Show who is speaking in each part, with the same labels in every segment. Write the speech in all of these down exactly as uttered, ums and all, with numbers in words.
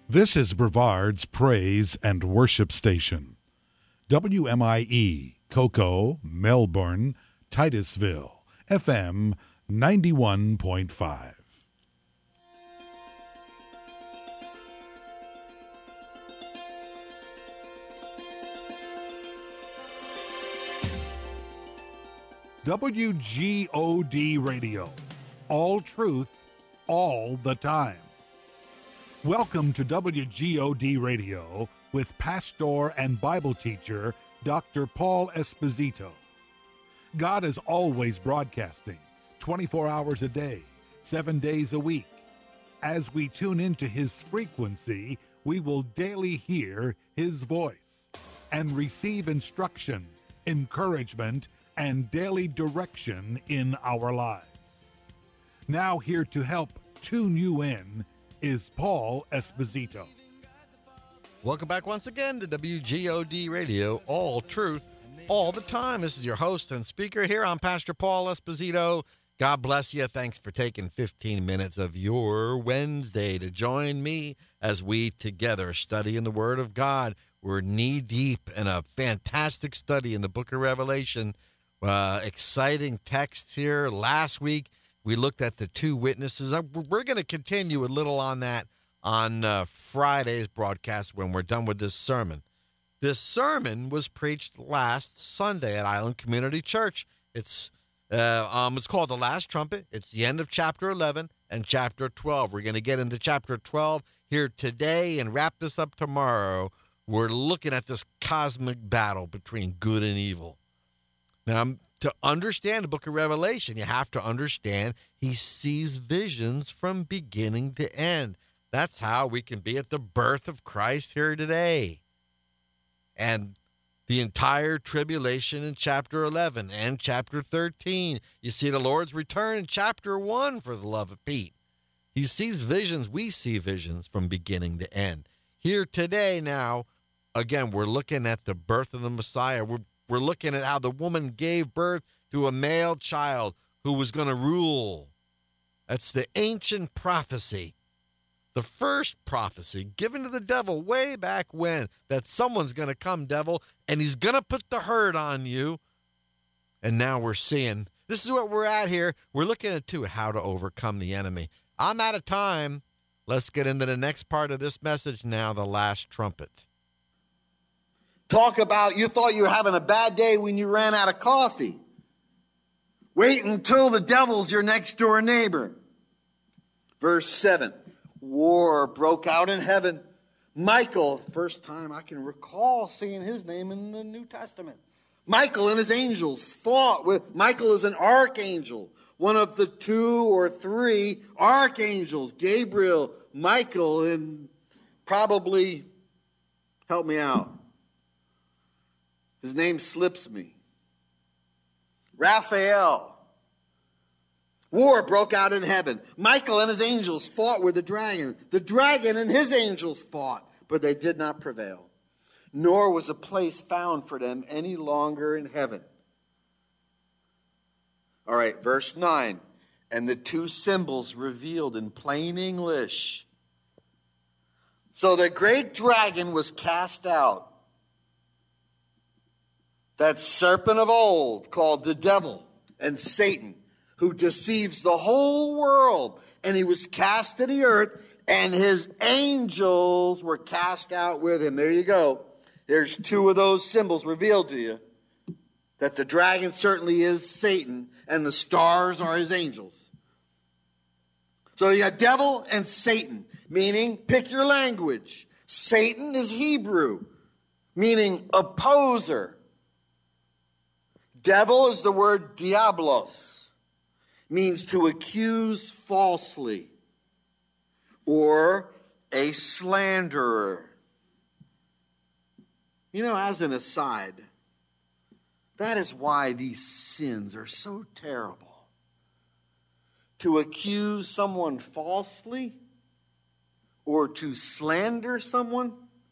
Speaker 1: This is Brevard's Praise and Worship Station. W M I E, Cocoa, Melbourne, Titusville, F M ninety-one point five. W G O D Radio. All truth, all the time. Welcome to W G O D Radio with pastor and Bible teacher Doctor Paul Esposito. God is always broadcasting, twenty-four hours a day, seven days a week. As we tune into His frequency, we will daily hear His voice and receive instruction, encouragement, and daily direction in our lives. Now here to help tune you in is Paul Esposito.
Speaker 2: Welcome back once again to W G O D Radio, all truth, all the time. This is your host and speaker here. I'm Pastor Paul Esposito. God bless you. Thanks for taking fifteen minutes of your Wednesday to join me as we together study in the Word of God. We're knee-deep in a fantastic study in the book of Revelation. Uh, exciting texts here. Last week, we looked at the two witnesses. We're going to continue a little on that on uh, Friday's broadcast when we're done with this sermon. This sermon was preached last Sunday at Island Community Church. It's uh, um, it's called The Last Trumpet. It's the end of chapter eleven and chapter twelve. We're going to get into chapter twelve here today and wrap this up tomorrow. We're looking at this cosmic battle between good and evil. Now, to understand the book of Revelation, you have to understand he sees visions from beginning to end. That's how we can be at the birth of Christ here today. And the entire tribulation in chapter eleven and chapter thirteen. You see the Lord's return in chapter one, for the love of Pete. He sees visions. We see visions from beginning to end. Here today now, again, we're looking at the birth of the Messiah. We're We're looking at how the woman gave birth to a male child who was going to rule. That's the ancient prophecy, the first prophecy given to the devil way back when, that someone's going to come, devil, and he's going to put the hurt on you. And now we're seeing, this is what we're at here. We're looking at, too, how to overcome the enemy. I'm out of time. Let's get into the next part of this message now, the last trumpet.
Speaker 3: Talk about you thought you were having a bad day when you ran out of coffee. Wait until the devil's your next door neighbor. Verse seven, war broke out in heaven. Michael, first time I can recall seeing his name in the New Testament. Michael and his angels fought with, Michael is an archangel, one of the two or three archangels, Gabriel, Michael, and probably, help me out. His name slips me. Raphael. War broke out in heaven. Michael and his angels fought with the dragon. The dragon and his angels fought, but they did not prevail. Nor was a place found for them any longer in heaven. All right, verse nine. And the two symbols revealed in plain English. So the great dragon was cast out. That serpent of old called the devil and Satan, who deceives the whole world. And he was cast to the earth, and his angels were cast out with him. There you go. There's two of those symbols revealed to you. That the dragon certainly is Satan, and the stars are his angels. So you got devil and Satan, meaning, pick your language. Satan is Hebrew, meaning opposer. Devil is the word diablos, means to accuse falsely, or a slanderer. You know, as an aside, that is why these sins are so terrible. To accuse someone falsely, or to slander someone,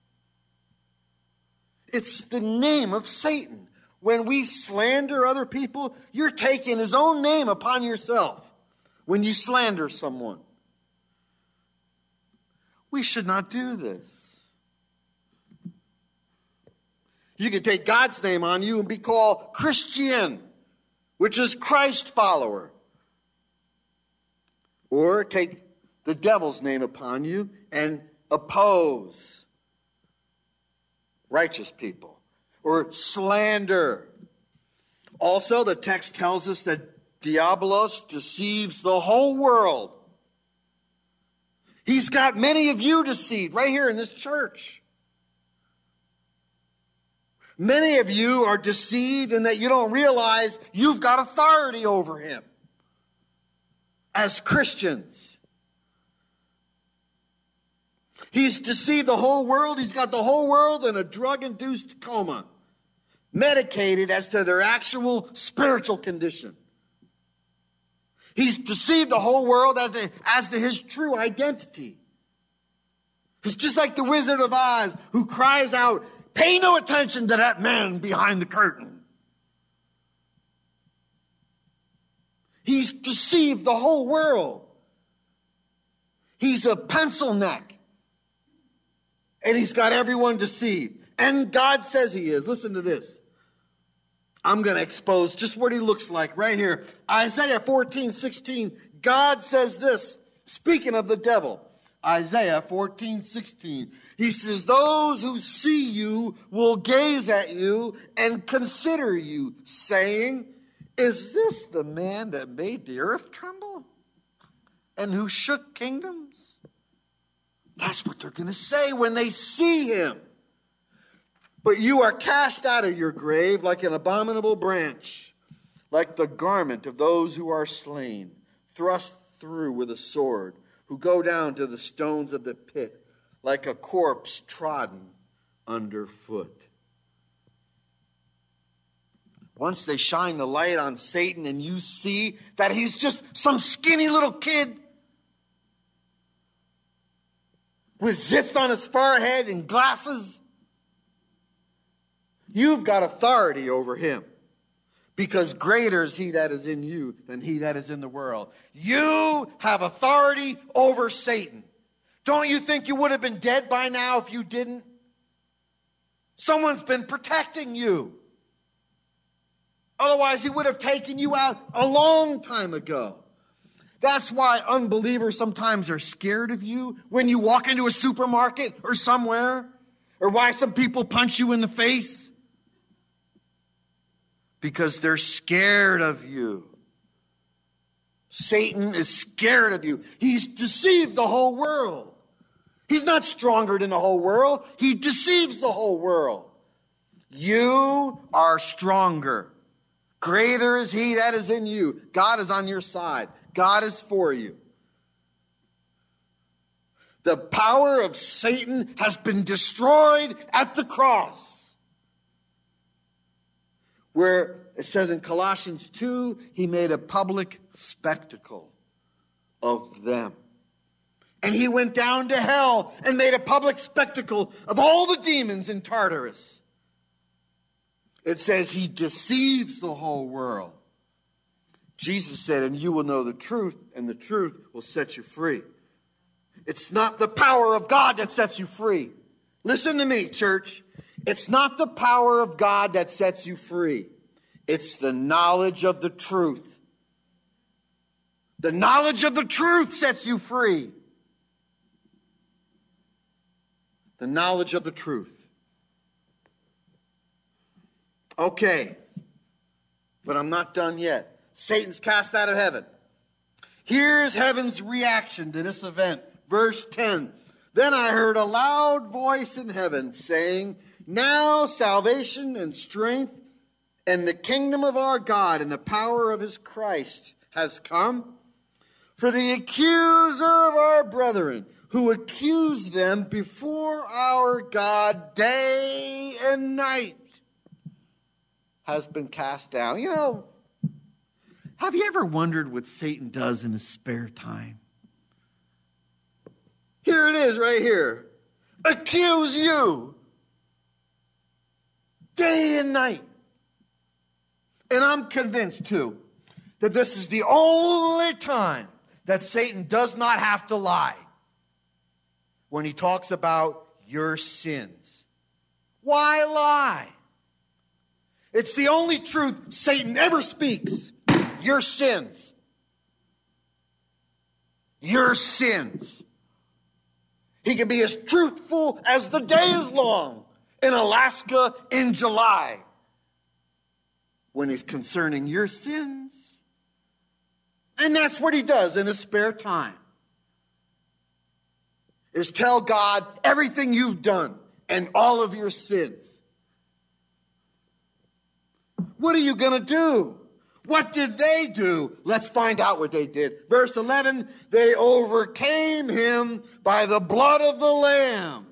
Speaker 3: it's the name of Satan. When we slander other people, you're taking his own name upon yourself when you slander someone. We should not do this. You can take God's name on you and be called Christian, which is Christ follower. Or take the devil's name upon you and oppose righteous people. Or slander. Also, the text tells us that Diabolos deceives the whole world. He's got many of you deceived right here in this church. Many of you are deceived in that you don't realize you've got authority over him as Christians. He's deceived the whole world. He's got the whole world in a drug-induced coma, medicated as to their actual spiritual condition. He's deceived the whole world as to, as to his true identity. It's just like the Wizard of Oz who cries out, "Pay no attention to that man behind the curtain." He's deceived the whole world. He's a pencil neck. And he's got everyone deceived. And God says he is. Listen to this. I'm going to expose just what he looks like right here. Isaiah fourteen sixteen. God says this, speaking of the devil. Isaiah fourteen sixteen. He says, "Those who see you will gaze at you and consider you, saying, 'Is this the man that made the earth tremble and who shook kingdoms?'" That's what they're going to say when they see him. "But you are cast out of your grave like an abominable branch, like the garment of those who are slain, thrust through with a sword, who go down to the stones of the pit, like a corpse trodden underfoot." Once they shine the light on Satan and you see that he's just some skinny little kid with zits on his forehead and glasses, you've got authority over him. Because greater is he that is in you than he that is in the world. You have authority over Satan. Don't you think you would have been dead by now if you didn't? Someone's been protecting you. Otherwise, he would have taken you out a long time ago. That's why unbelievers sometimes are scared of you when you walk into a supermarket or somewhere, or why some people punch you in the face. Because they're scared of you. Satan is scared of you. He's deceived the whole world. He's not stronger than the whole world. He deceives the whole world. You are stronger. Greater is he that is in you. God is on your side. God is for you. The power of Satan has been destroyed at the cross. Where it says in Colossians two, he made a public spectacle of them. And he went down to hell and made a public spectacle of all the demons in Tartarus. It says he deceives the whole world. Jesus said, "And you will know the truth, and the truth will set you free." It's not the power of God that sets you free. Listen to me, church. It's not the power of God that sets you free. It's the knowledge of the truth. The knowledge of the truth sets you free. The knowledge of the truth. Okay, but I'm not done yet. Satan's cast out of heaven. Here's heaven's reaction to this event. Verse ten. "Then I heard a loud voice in heaven saying, 'Now salvation and strength and the kingdom of our God and the power of his Christ has come. For the accuser of our brethren, who accused them before our God day and night, has been cast down.'" You know, have you ever wondered what Satan does in his spare time? Here it is right here. Accuse you day and night. And I'm convinced, too, that this is the only time that Satan does not have to lie. when he talks about your sins. Why lie? It's the only truth Satan ever speaks. Your sins. Your sins. He can be as truthful as the day is long in Alaska in July when he's concerning your sins. And that's what he does in his spare time, is tell God everything you've done and all of your sins. What are you going to do? What did they do? Let's find out what they did. Verse eleven, they overcame him by the blood of the Lamb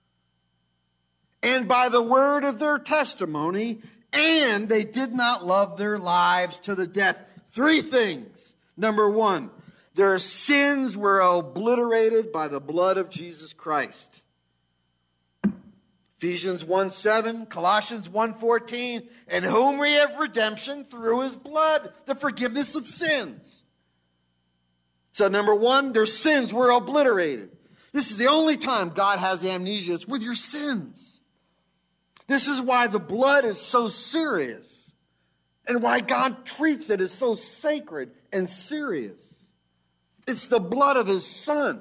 Speaker 3: and by the word of their testimony, and they did not love their lives to the death. Three things. Number one, their sins were obliterated by the blood of Jesus Christ. Ephesians one seven, Colossians one fourteen, in whom we have redemption through his blood, the forgiveness of sins. So number one, their sins were obliterated. This is the only time God has amnesia, is with your sins. This is why the blood is so serious and why God treats it as so sacred and serious. It's the blood of his Son.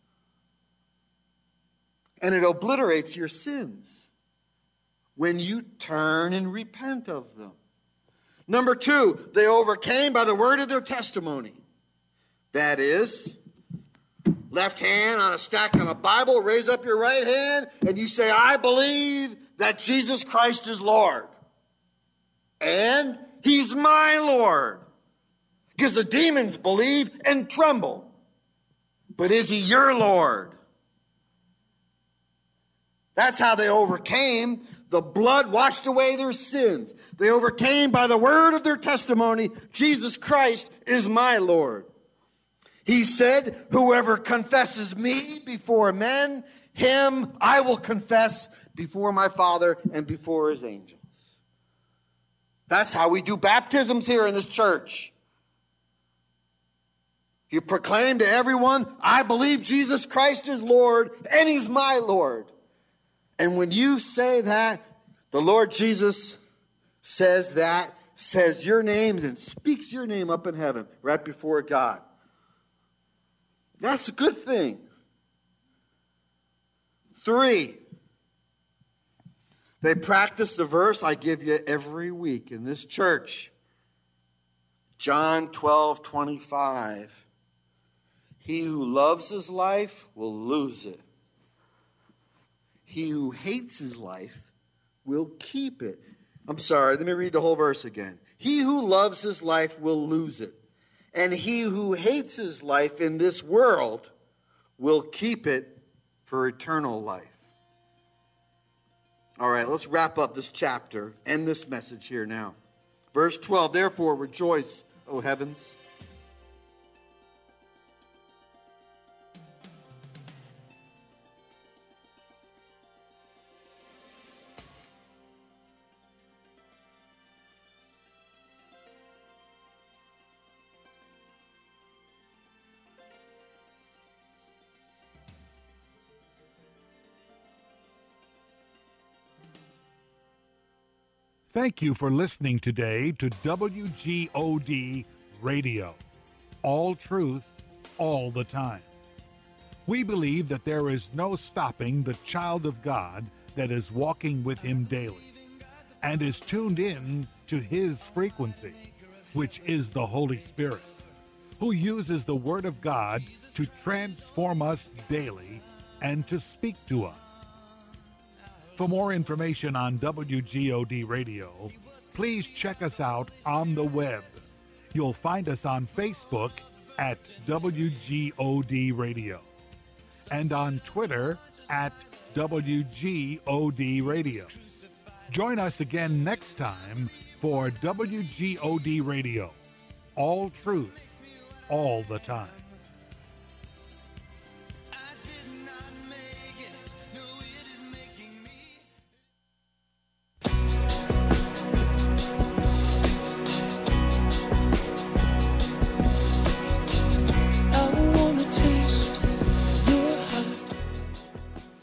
Speaker 3: And it obliterates your sins when you turn and repent of them. Number two, they overcame by the word of their testimony. That is, left hand on a stack on a Bible, raise up your right hand, and you say, I believe that Jesus Christ is Lord. And he's my Lord. Because the demons believe and tremble. But is he your Lord? That's how they overcame. The blood washed away their sins. They overcame by the word of their testimony. Jesus Christ is my Lord. He said, whoever confesses me before men, him I will confess before my Father and before his angels. That's how we do baptisms here in this church. You proclaim to everyone, I believe Jesus Christ is Lord and he's my Lord. And when you say that, the Lord Jesus says that, says your names and speaks your name up in heaven right before God. That's a good thing. Three, they practice the verse I give you every week in this church. John twelve twenty-five. He who loves his life will lose it. He who hates his life will keep it. I'm sorry, let me read the whole verse again. He who loves his life will lose it. And he who hates his life in this world will keep it for eternal life. All right, let's wrap up this chapter, end this message here now. Verse twelve, therefore rejoice, O heavens.
Speaker 1: Thank you for listening today to W G O D Radio. All truth, all the time. We believe that there is no stopping the child of God that is walking with him daily and is tuned in to his frequency, which is the Holy Spirit, who uses the Word of God to transform us daily and to speak to us. For more information on W G O D Radio, please check us out on the web. You'll find us on Facebook at W G O D Radio and on Twitter at W G O D Radio. Join us again next time for W G O D Radio. All truth, all the time.